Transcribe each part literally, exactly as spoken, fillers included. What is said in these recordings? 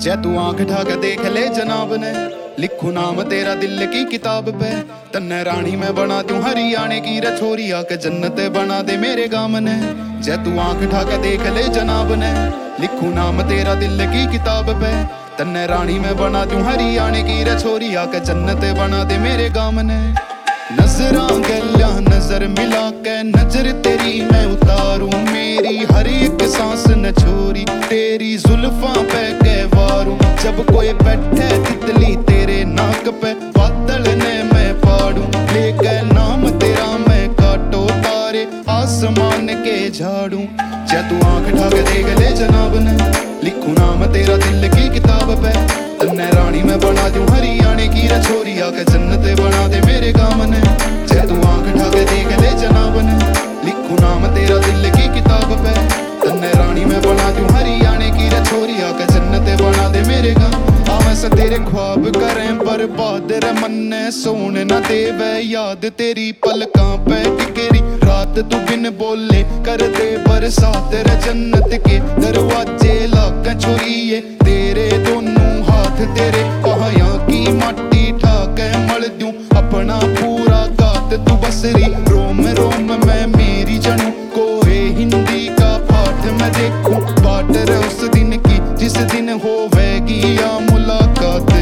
जै तू आंख ढा के देख ले जनाब ने, लिखू नाम तेरा दिल की किताब पे। तन्ने रानी मैं बना दूं हरियाणे की रछोरी, आके जन्नत बना दे मेरे गाम ने। जै तू आंख ढा के देख ले जनाब ने, लिखू नाम तेरा दिल की किताब पे। तन्ने रानी मैं बना दूं हरियाणे की रछोरी, आके जन्नत बना दे मेरे गाम ने। नजरां गल्ला नजर मिला के नजर तेरी मैं उतारूं, मेरी हर एक सांस न छोरी तेरी जुल्फां पे के वारूं। जब कोई बैठे तितली तेरे नाक पे, बादल ने मैं पाड़ूं, लेके नाम तेरा मैं काटो तारे आसमान के झाड़ूं। जै तू आंख ढा के देख ले जनाब ने, लिखूं नाम तेरा दिल की किताब पे। तन्ने रानी मैं बना दूं हरियाणे की रछोरी, आके जन्नत बना दे मेरे गाम ने। जै तू आंख ढा के देख ले जनाब ने, लिखूं नाम तेरा दिल की किताब पे। तन्ने रानी मैं बना दूं हरियाणे की रछोरी, आके जन्नत बना दे मेरे गाम। आवें से तेरे ख्वाब करें बर्बाद रे मन्ने, सोने ना देवे याद तेरी पलकां पे टिकेरी। रात तू बिन बोले कर दे बरसात रे जन्नत के दरवाजे लाके छोरिए। तेरे दोनों हाथ तेरे कहां की माटी ठाके मल दूं, अपना पूरा गात तू बसरी। रोम रोम मैं मेरी जनू, कोई हिंदी का पाठ मैं देखूं। बाट रे उस दिन की जिस दिन होवेगी या मुलाकात,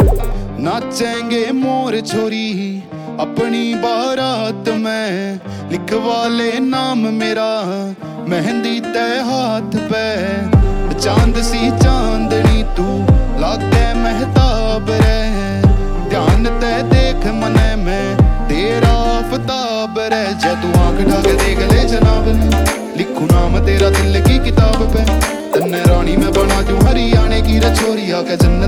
नाचेंगे मोर छोरी अपनी बारात में। लिखवा ले नाम मेरा मेहंदी ते हाथ पे, चांद सी चांदनी तू लागे महताब रे। ध्यान ते देख मने में तेरा आफताब रे। जै तू आंख ढा के देख ले जनाब ने, लिखूं नाम तेरा दिल की किताब पे। तन्ने रानी मैं बना दूं हरियाणे की रछोरी, आके जन्नत